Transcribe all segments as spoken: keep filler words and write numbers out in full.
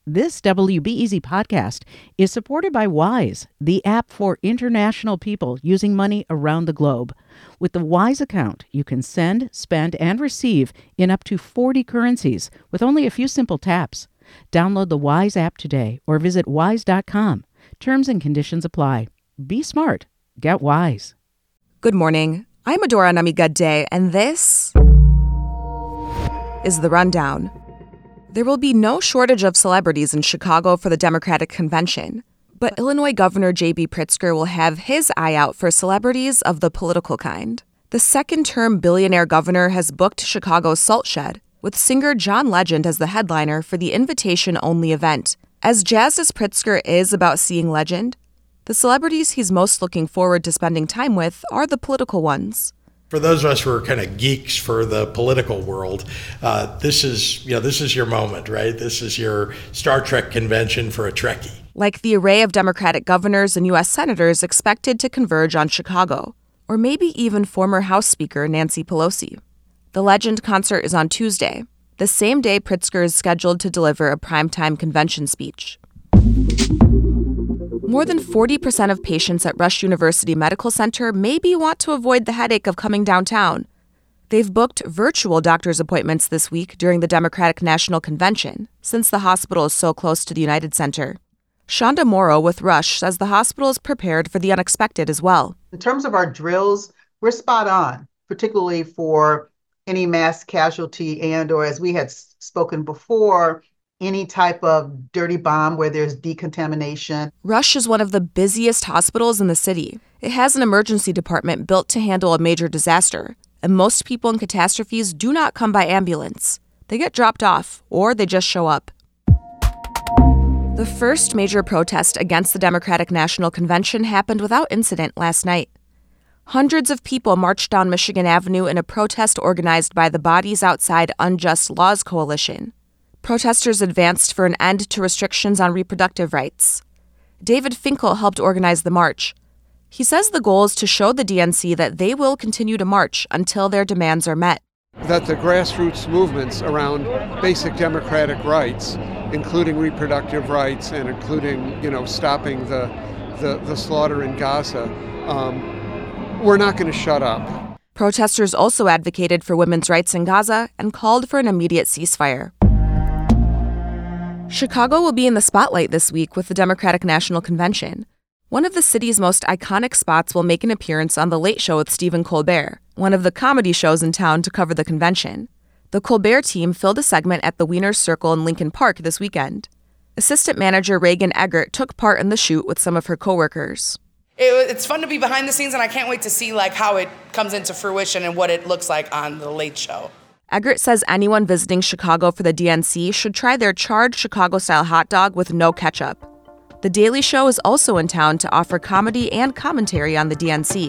This W B E Z podcast is supported by Wise, the app for international people using money around the globe. With the Wise account, you can send, spend, and receive in up to forty currencies with only a few simple taps. Download the Wise app today or visit wise dot com. Terms and conditions apply. Be smart. Get Wise. Good morning. I'm Adora Namigadde, and this is The Rundown. There will be no shortage of celebrities in Chicago for the Democratic Convention, but Illinois Governor J B Pritzker will have his eye out for celebrities of the political kind. The second-term billionaire governor has booked Chicago's Salt Shed, with singer John Legend as the headliner for the invitation-only event. As jazzed as Pritzker is about seeing Legend, the celebrities he's most looking forward to spending time with are the political ones. For those of us who are kind of geeks for the political world, uh, this is, you know, this is your moment, right? This is your Star Trek convention for a Trekkie. Like the array of Democratic governors and U S senators expected to converge on Chicago, or maybe even former House Speaker Nancy Pelosi. The Legend concert is on Tuesday, the same day Pritzker is scheduled to deliver a primetime convention speech. More than forty percent of patients at Rush University Medical Center maybe want to avoid the headache of coming downtown. They've booked virtual doctor's appointments this week during the Democratic National Convention, since the hospital is so close to the United Center. Shonda Morrow with Rush says the hospital is prepared for the unexpected as well. In terms of our drills, we're spot on, particularly for any mass casualty and, or as we had spoken before, any type of dirty bomb where there's decontamination. Rush is one of the busiest hospitals in the city. It has an emergency department built to handle a major disaster, and most people in catastrophes do not come by ambulance. They get dropped off, or they just show up. The first major protest against the Democratic National Convention happened without incident last night. Hundreds of people marched down Michigan Avenue in a protest organized by the Bodies Outside Unjust Laws Coalition. Protesters advanced for an end to restrictions on reproductive rights. David Finkel helped organize the march. He says the goal is to show the D N C that they will continue to march until their demands are met. That the grassroots movements around basic democratic rights, including reproductive rights and including, you know, stopping the the, the slaughter in Gaza, um, we're not going to shut up. Protesters also advocated for women's rights in Gaza and called for an immediate ceasefire. Chicago will be in the spotlight this week with the Democratic National Convention. One of the city's most iconic spots will make an appearance on The Late Show with Stephen Colbert, one of the comedy shows in town to cover the convention. The Colbert team filled a segment at the Wieners Circle in Lincoln Park this weekend. Assistant manager Reagan Eggert took part in the shoot with some of her coworkers. It, it's fun to be behind the scenes, and I can't wait to see like how it comes into fruition and what it looks like on The Late Show. Eggert says anyone visiting Chicago for the D N C should try their charred Chicago-style hot dog with no ketchup. The Daily Show is also in town to offer comedy and commentary on the D N C.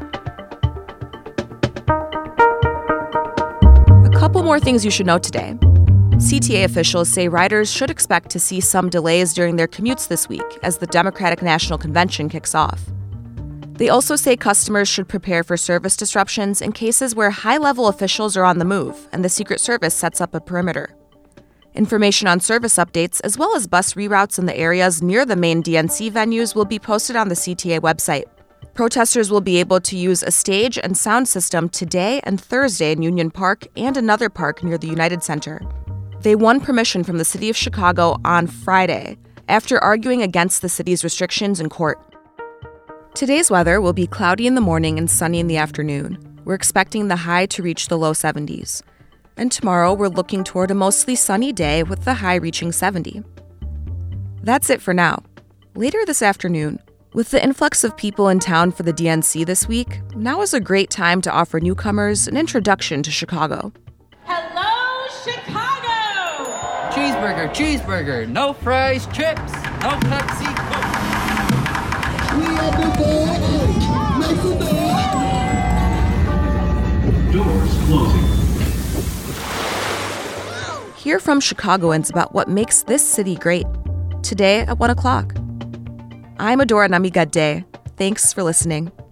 A couple more things you should know today. C T A officials say riders should expect to see some delays during their commutes this week as the Democratic National Convention kicks off. They also say customers should prepare for service disruptions in cases where high-level officials are on the move and the Secret Service sets up a perimeter. Information on service updates, as well as bus reroutes in the areas near the main D N C venues, will be posted on the C T A website. Protesters will be able to use a stage and sound system today and Thursday in Union Park and another park near the United Center. They won permission from the city of Chicago on Friday after arguing against the city's restrictions in court. Today's weather will be cloudy in the morning and sunny in the afternoon. We're expecting the high to reach the low seventies. And tomorrow, we're looking toward a mostly sunny day with the high reaching seventy. That's it for now. Later this afternoon, with the influx of people in town for the D N C this week, now is a great time to offer newcomers an introduction to Chicago. Hello, Chicago! Cheeseburger, cheeseburger, no fries, chips, no Pepsi, Coke. We are the bag! Make the bag! Doors closing. Hear from Chicagoans about what makes this city great. Today at one o'clock. I'm Adora Namigadde. Thanks for listening.